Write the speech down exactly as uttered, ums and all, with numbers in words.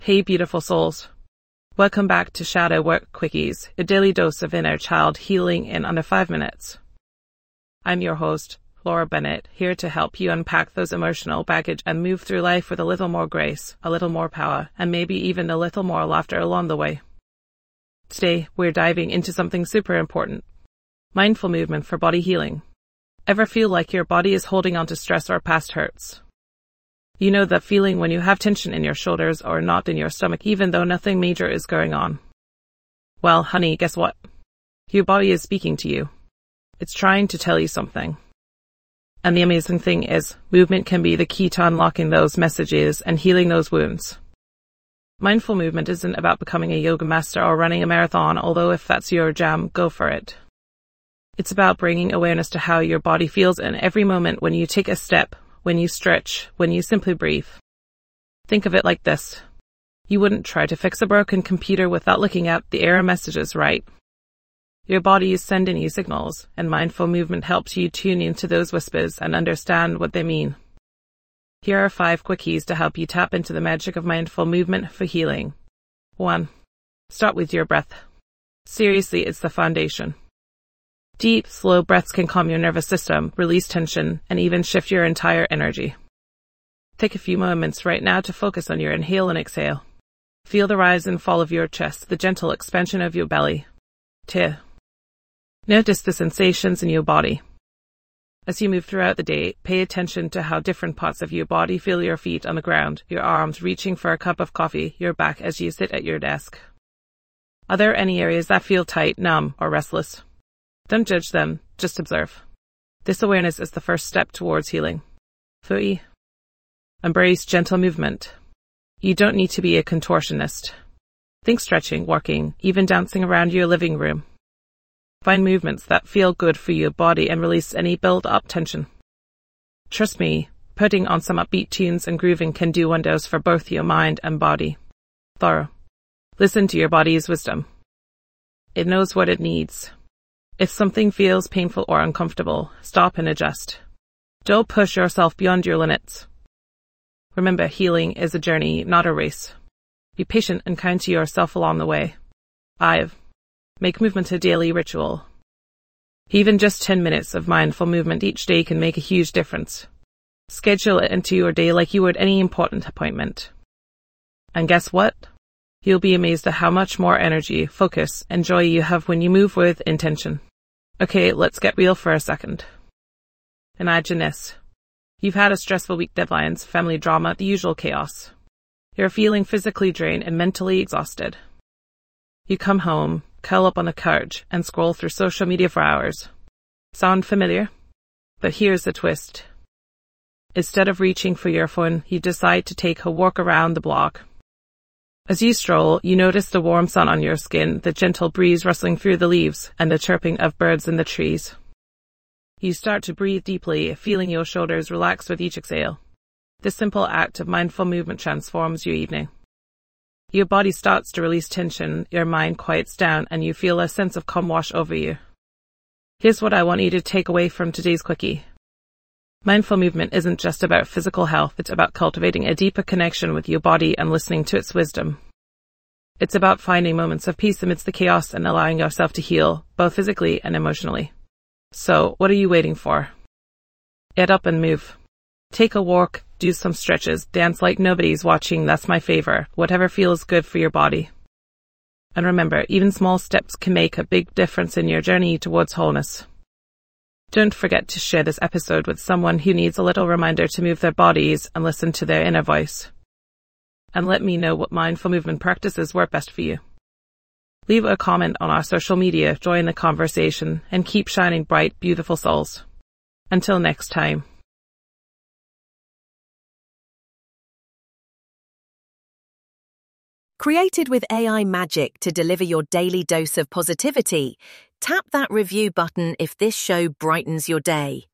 Hey beautiful souls. Welcome back to Shadow Work Quickies, a daily dose of inner child healing in under five minutes. I'm your host, Laura Bennett, here to help you unpack those emotional baggage and move through life with a little more grace, a little more power, and maybe even a little more laughter along the way. Today, we're diving into something super important. Mindful movement for body healing. Ever feel like your body is holding on to stress or past hurts? You know that feeling when you have tension in your shoulders or knot in your stomach even though nothing major is going on? Well, honey, guess what? Your body is speaking to you. It's trying to tell you something. And the amazing thing is, movement can be the key to unlocking those messages and healing those wounds. Mindful movement isn't about becoming a yoga master or running a marathon, although if that's your jam, go for it. It's about bringing awareness to how your body feels in every moment when you take a step, when you stretch, when you simply breathe. Think of it like this. You wouldn't try to fix a broken computer without looking at the error messages, right? Your body is sending you signals, and mindful movement helps you tune into those whispers and understand what they mean. Here are five quickies to help you tap into the magic of mindful movement for healing. one. Start with your breath. Seriously, it's the foundation. Deep, slow breaths can calm your nervous system, release tension, and even shift your entire energy. Take a few moments right now to focus on your inhale and exhale. Feel the rise and fall of your chest, the gentle expansion of your belly. two. Notice the sensations in your body. As you move throughout the day, pay attention to how different parts of your body feel: your feet on the ground, your arms reaching for a cup of coffee, your back as you sit at your desk. Are there any areas that feel tight, numb, or restless? Don't judge them, just observe. This awareness is the first step towards healing. three. Embrace gentle movement. You don't need to be a contortionist. Think stretching, walking, even dancing around your living room. Find movements that feel good for your body and release any build-up tension. Trust me, putting on some upbeat tunes and grooving can do wonders for both your mind and body. four. Listen to your body's wisdom. It knows what it needs. If something feels painful or uncomfortable, stop and adjust. Don't push yourself beyond your limits. Remember, healing is a journey, not a race. Be patient and kind to yourself along the way. five. Make movement a daily ritual. Even just ten minutes of mindful movement each day can make a huge difference. Schedule it into your day like you would any important appointment. And guess what? You'll be amazed at how much more energy, focus, and joy you have when you move with intention. Okay, let's get real for a second. Imagine this. You've had a stressful week: deadlines, family drama, the usual chaos. You're feeling physically drained and mentally exhausted. You come home, curl up on the couch, and scroll through social media for hours. Sound familiar? But here's the twist. Instead of reaching for your phone, you decide to take a walk around the block. As you stroll, you notice the warm sun on your skin, the gentle breeze rustling through the leaves, and the chirping of birds in the trees. You start to breathe deeply, feeling your shoulders relax with each exhale. This simple act of mindful movement transforms your evening. Your body starts to release tension, your mind quiets down, and you feel a sense of calm wash over you. Here's what I want you to take away from today's quickie. Mindful movement isn't just about physical health, it's about cultivating a deeper connection with your body and listening to its wisdom. It's about finding moments of peace amidst the chaos and allowing yourself to heal, both physically and emotionally. So, what are you waiting for? Get up and move. Take a walk, do some stretches, dance like nobody's watching, that's my favor, whatever feels good for your body. And remember, even small steps can make a big difference in your journey towards wholeness. Don't forget to share this episode with someone who needs a little reminder to move their bodies and listen to their inner voice. And let me know what mindful movement practices work best for you. Leave a comment on our social media, join the conversation, and keep shining bright, beautiful souls. Until next time. Created with A I magic to deliver your daily dose of positivity, tap that review button if this show brightens your day.